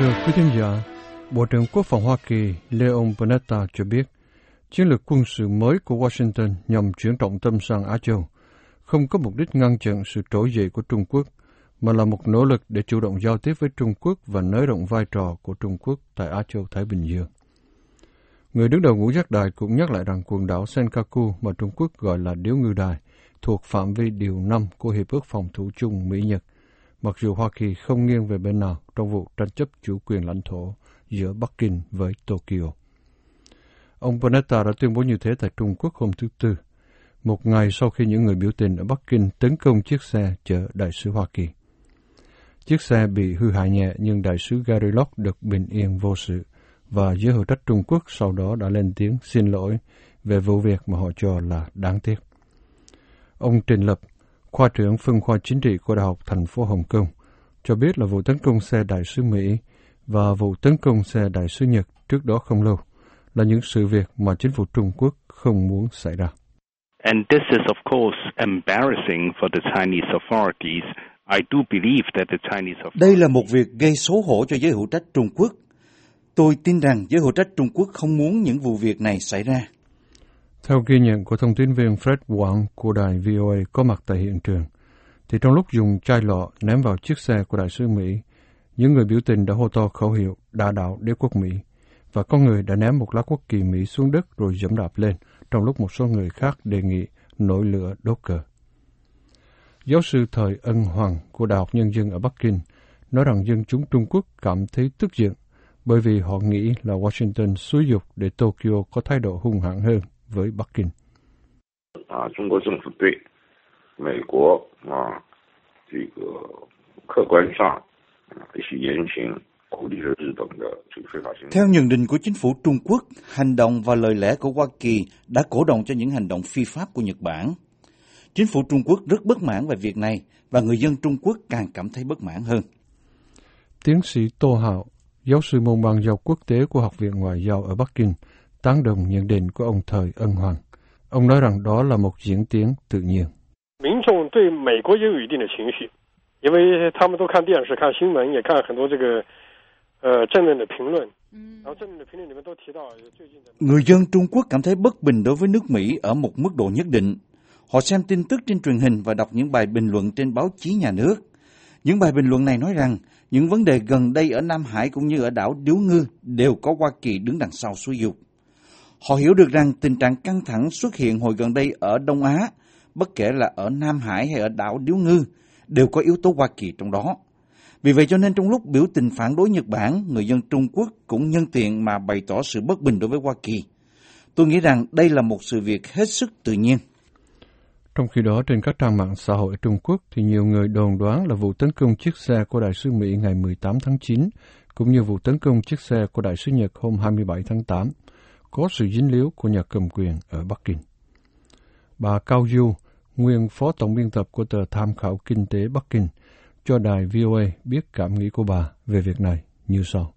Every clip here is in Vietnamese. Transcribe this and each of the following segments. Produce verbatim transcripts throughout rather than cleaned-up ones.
Thưa quý thính giả, Bộ trưởng Quốc phòng Hoa Kỳ Leon Panetta cho biết, chiến lược quân sự mới của Washington nhằm chuyển trọng tâm sang Á Châu, không có mục đích ngăn chặn sự trỗi dậy của Trung Quốc, mà là một nỗ lực để chủ động giao tiếp với Trung Quốc và nới rộng vai trò của Trung Quốc tại Á Châu Thái Bình Dương. Người đứng đầu ngũ giác đài cũng nhắc lại rằng quần đảo Senkaku mà Trung Quốc gọi là Điếu Ngư Đài thuộc phạm vi điều năm của Hiệp ước Phòng thủ chung Mỹ-Nhật, mặc dù Hoa Kỳ không nghiêng về bên nào trong vụ tranh chấp chủ quyền lãnh thổ giữa Bắc Kinh với Tokyo. Ông Panetta đã tuyên bố như thế tại Trung Quốc hôm thứ Tư, một ngày sau khi những người biểu tình ở Bắc Kinh tấn công chiếc xe chở đại sứ Hoa Kỳ. Chiếc xe bị hư hại nhẹ nhưng đại sứ Gary Locke được bình yên vô sự, và giới hữu trách Trung Quốc sau đó đã lên tiếng xin lỗi về vụ việc mà họ cho là đáng tiếc. Ông Trình Lập, khoa trưởng phân khoa chính trị của Đại học thành phố Hồng Kông, cho biết là vụ tấn công xe đại sứ Mỹ và vụ tấn công xe đại sứ Nhật trước đó không lâu là những sự việc mà chính phủ Trung Quốc không muốn xảy ra. And this is of course embarrassing for the Chinese authorities. I do believe that the Chinese authorities... Đây là một việc gây xấu hổ cho giới hữu trách Trung Quốc. Tôi tin rằng giới hữu trách Trung Quốc không muốn những vụ việc này xảy ra. Theo ghi nhận của thông tin viên Fred Wang của đài vê o a có mặt tại hiện trường, thì trong lúc dùng chai lọ ném vào chiếc xe của đại sứ Mỹ, những người biểu tình đã hô to khẩu hiệu đả đảo đế quốc Mỹ, và có người đã ném một lá quốc kỳ Mỹ xuống đất rồi giẫm đạp lên, trong lúc một số người khác đề nghị nổi lửa đốt cờ. Giáo sư Thời Ân Hoàng của Đại học Nhân dân ở Bắc Kinh nói rằng dân chúng Trung Quốc cảm thấy tức giận bởi vì họ nghĩ là Washington xúi giục để Tokyo có thái độ hung hãn hơn với Bắc Kinh. À, Trung Quốc chính phủ đối Mỹ Quốc à, cái khách quan上一些言行鼓励了日本的这个非法行为。 Theo nhận định của chính phủ Trung Quốc, hành động và lời lẽ của Hoa Kỳ đã cổ động cho những hành động phi pháp của Nhật Bản. Chính phủ Trung Quốc rất bất mãn về việc này và người dân Trung Quốc càng cảm thấy bất mãn hơn. Tiến sĩ Tô Hạo, giáo sư môn ban giao quốc tế của Học viện Ngoại giao ở Bắc Kinh, tán đồng nhận định của ông Thời Ân Hoàng. Ông nói rằng đó là một diễn tiến tự nhiên. 民众对美国也有一定的情绪，因为他们都看电视、看新闻，也看很多这个呃正面的评论，然后正面的评论里面都提到最近的。 Người dân Trung Quốc cảm thấy bất bình đối với nước Mỹ ở một mức độ nhất định. Họ xem tin tức trên truyền hình và đọc những bài bình luận trên báo chí nhà nước. Những bài bình luận này nói rằng những vấn đề gần đây ở Nam Hải cũng như ở đảo Điếu Ngư đều có Hoa Kỳ đứng đằng sau xúi giục. Họ hiểu được rằng tình trạng căng thẳng xuất hiện hồi gần đây ở Đông Á, bất kể là ở Nam Hải hay ở đảo Điếu Ngư, đều có yếu tố Hoa Kỳ trong đó. Vì vậy cho nên trong lúc biểu tình phản đối Nhật Bản, người dân Trung Quốc cũng nhân tiện mà bày tỏ sự bất bình đối với Hoa Kỳ. Tôi nghĩ rằng đây là một sự việc hết sức tự nhiên. Trong khi đó, trên các trang mạng xã hội ở Trung Quốc thì nhiều người đồn đoán là vụ tấn công chiếc xe của đại sứ Mỹ ngày mười tám tháng chín, cũng như vụ tấn công chiếc xe của đại sứ Nhật hôm hai mươi bảy tháng tám, có sự dính líu của nhà cầm quyền ở Bắc Kinh. Bà Cao Du, nguyên phó tổng biên tập của tờ Tham khảo Kinh tế Bắc Kinh, cho đài vê o a biết cảm nghĩ của bà về việc này như sau.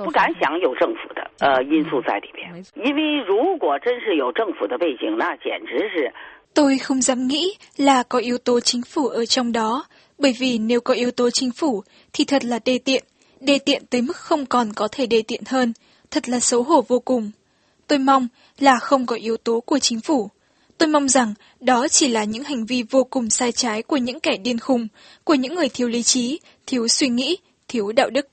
Tôi không dám nghĩ là có yếu tố chính phủ ở trong đó, bởi vì nếu có yếu tố chính phủ thì thật là đê tiện, đê tiện tới mức không còn có thể đê tiện hơn, thật là xấu hổ vô cùng. Tôi mong là không có yếu tố của chính phủ. Tôi mong rằng đó chỉ là những hành vi vô cùng sai trái của những kẻ điên khùng, của những người thiếu lý trí, thiếu suy nghĩ, thiếu đạo đức.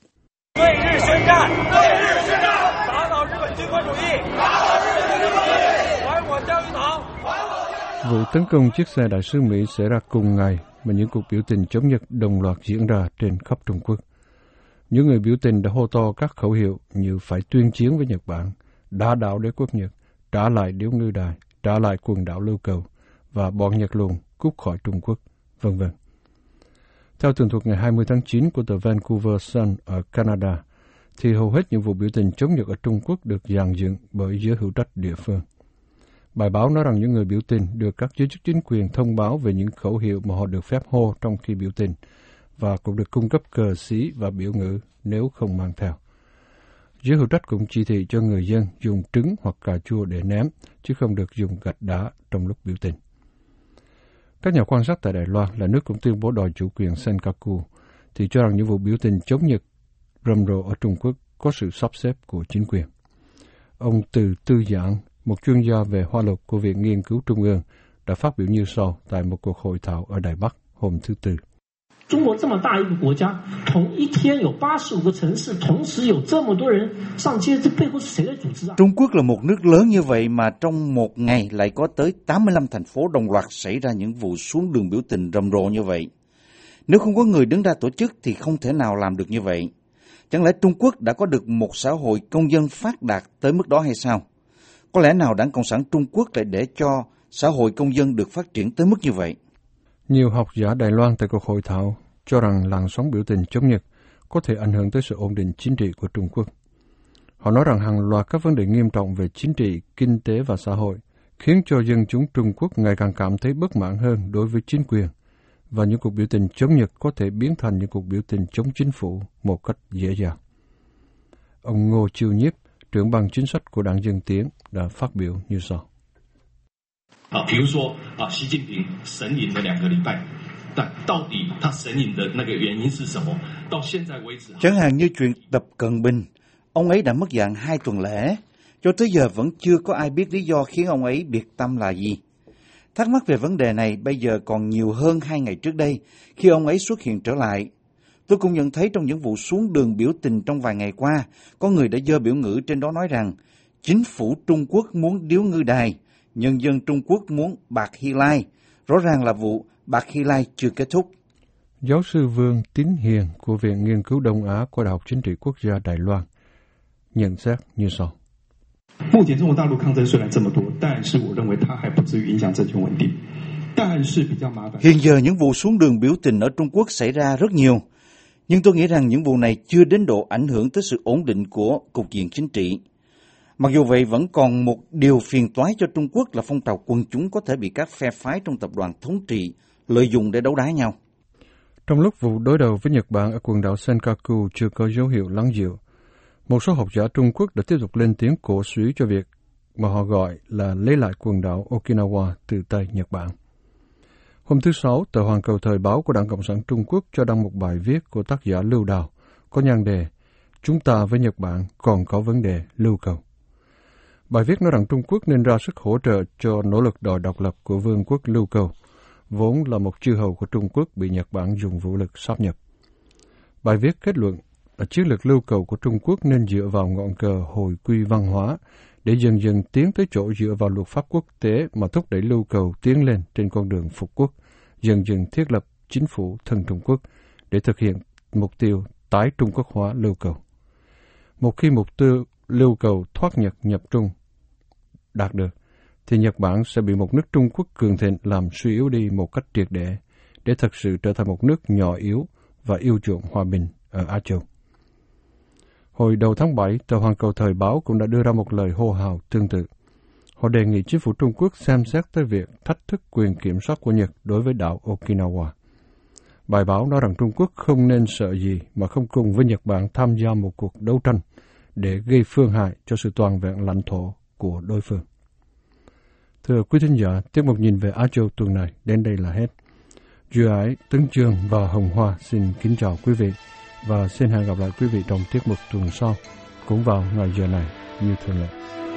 Vụ tấn công chiếc xe đại sứ Mỹ xảy ra cùng ngày mà những cuộc biểu tình chống Nhật đồng loạt diễn ra trên khắp Trung Quốc. Những người biểu tình đã hô to các khẩu hiệu như phải tuyên chiến với Nhật Bản, đả đảo đế quốc Nhật, trả lại Điếu Ngư Đài, trả lại quần đảo Lưu Cầu và bọn Nhật luôn cút khỏi Trung Quốc, vân vân. Theo tường thuật ngày hai mươi tháng chín của tờ Vancouver Sun ở Canada, thì hầu hết những vụ biểu tình chống Nhật ở Trung Quốc được dàn dựng bởi giới hữu trách địa phương. Bài báo nói rằng những người biểu tình được các giới chức chính quyền thông báo về những khẩu hiệu mà họ được phép hô trong khi biểu tình, và cũng được cung cấp cờ xí và biểu ngữ nếu không mang theo. Giới hữu trách cũng chỉ thị cho người dân dùng trứng hoặc cà chua để ném, chứ không được dùng gạch đá trong lúc biểu tình. Các nhà quan sát tại Đài Loan là nước cũng tuyên bố đòi chủ quyền Senkaku, thì cho rằng những vụ biểu tình chống Nhật rầm rộ ở Trung Quốc có sự sắp xếp của chính quyền. Ông Từ Tư Giảng, một chuyên gia về hoa luật của Viện Nghiên cứu Trung ương, đã phát biểu như sau tại một cuộc hội thảo ở Đài Bắc hôm thứ Tư. Trung Quốc这么大一个国家，同一天有八十五个城市，同时有这么多人上街，这背后是谁在组织啊？ Trung Quốc là một nước lớn như vậy mà trong một ngày lại có tới tám mươi lăm thành phố đồng loạt xảy ra những vụ xuống đường biểu tình rầm rộ như vậy. Nếu không có người đứng ra tổ chức thì không thể nào làm được như vậy. Chẳng lẽ Trung Quốc đã có được một xã hội công dân phát đạt tới mức đó hay sao? Có lẽ nào Đảng Cộng sản Trung Quốc lại để cho xã hội công dân được phát triển tới mức như vậy? Nhiều học giả Đài Loan tại cuộc hội thảo cho rằng làn sóng biểu tình chống Nhật có thể ảnh hưởng tới sự ổn định chính trị của Trung Quốc. Họ nói rằng hàng loạt các vấn đề nghiêm trọng về chính trị, kinh tế và xã hội khiến cho dân chúng Trung Quốc ngày càng cảm thấy bất mãn hơn đối với chính quyền, và những cuộc biểu tình chống Nhật có thể biến thành những cuộc biểu tình chống chính phủ một cách dễ dàng. Ông Ngô Chiêu Nhiếp, trưởng ban chính sách của Đảng Dân Tiến, đã phát biểu như sau. 啊，比如说啊，习近平神隐了两个礼拜，但到底他神隐的那个原因是什么？到现在为止， Chẳng hạn như chuyện Tập Cận Bình, ông ấy đã mất dạng hai tuần lễ, cho tới giờ vẫn chưa có ai biết lý do khiến ông ấy biệt tâm là gì. Thắc mắc về vấn đề này bây giờ còn nhiều hơn hai ngày trước đây khi ông ấy xuất hiện trở lại. Tôi cũng nhận thấy trong những vụ xuống đường biểu tình trong vài ngày qua, có người đã giơ biểu ngữ trên đó nói rằng chính phủ Trung Quốc muốn điếu ngư đài, nhân dân Trung Quốc muốn bạc Hy Lai. Rõ ràng là vụ bạc Hy Lai chưa kết thúc. Giáo sư Vương Tín Hiền của Viện Nghiên cứu Đông Á của Đại học Chính trị Quốc gia Đài Loan nhận xét như sau. 目前中国大陆抗争虽然这么多，但是我认为它还不至于影响政权稳定，但是比较麻烦。 Hiện giờ những vụ xuống đường biểu tình ở Trung Quốc xảy ra rất nhiều, nhưng tôi nghĩ rằng những vụ này chưa đến độ ảnh hưởng tới sự ổn định của cục diện chính trị. Mặc dù vậy vẫn còn một điều phiền toái cho Trung Quốc là phong trào quần chúng có thể bị các phe phái trong tập đoàn thống trị lợi dụng để đấu đá nhau. Trong lúc vụ đối đầu với Nhật Bản ở quần đảo Senkaku chưa có dấu hiệu lắng dịu, một số học giả Trung Quốc đã tiếp tục lên tiếng cổ suý cho việc mà họ gọi là lấy lại quần đảo Okinawa từ tay Nhật Bản. Hôm thứ Sáu, tờ Hoàn Cầu Thời báo của Đảng Cộng sản Trung Quốc cho đăng một bài viết của tác giả Lưu Đào có nhan đề "Chúng ta với Nhật Bản còn có vấn đề lưu cầu". Bài viết nói rằng Trung Quốc nên ra sức hỗ trợ cho nỗ lực đòi độc lập của Vương quốc Lưu Cầu, vốn là một chư hầu của Trung Quốc bị Nhật Bản dùng vũ lực sáp nhập. Bài viết kết luận là chiến lược lưu cầu của Trung Quốc nên dựa vào ngọn cờ hồi quy văn hóa để dần dần tiến tới chỗ dựa vào luật pháp quốc tế mà thúc đẩy lưu cầu tiến lên trên con đường phục quốc, dần dần thiết lập chính phủ thân Trung Quốc để thực hiện mục tiêu tái Trung Quốc hóa lưu cầu. Một khi mục tiêu lưu cầu thoát Nhật nhập Trung đạt được, thì Nhật Bản sẽ bị một nước Trung Quốc cường thịnh làm suy yếu đi một cách triệt để, để thực sự trở thành một nước nhỏ yếu và yêu chuộng hòa bình ở Á Châu. Hồi đầu tháng bảy, tờ Hoàn Cầu Thời báo cũng đã đưa ra một lời hô hào tương tự. Họ đề nghị chính phủ Trung Quốc xem xét tới việc thách thức quyền kiểm soát của Nhật đối với đảo Okinawa. Bài báo nói rằng Trung Quốc không nên sợ gì mà không cùng với Nhật Bản tham gia một cuộc đấu tranh để gây phương hại cho sự toàn vẹn lãnh thổ của đối phương. Thưa quý thính giả, tiết mục Nhìn về Á Châu tuần này đến đây là hết. Duy Ái, Tấn Chương và Hồng Hoa xin kính chào quý vị và xin hẹn gặp lại quý vị trong tiết mục tuần sau, cũng vào ngày giờ này như thường lệ.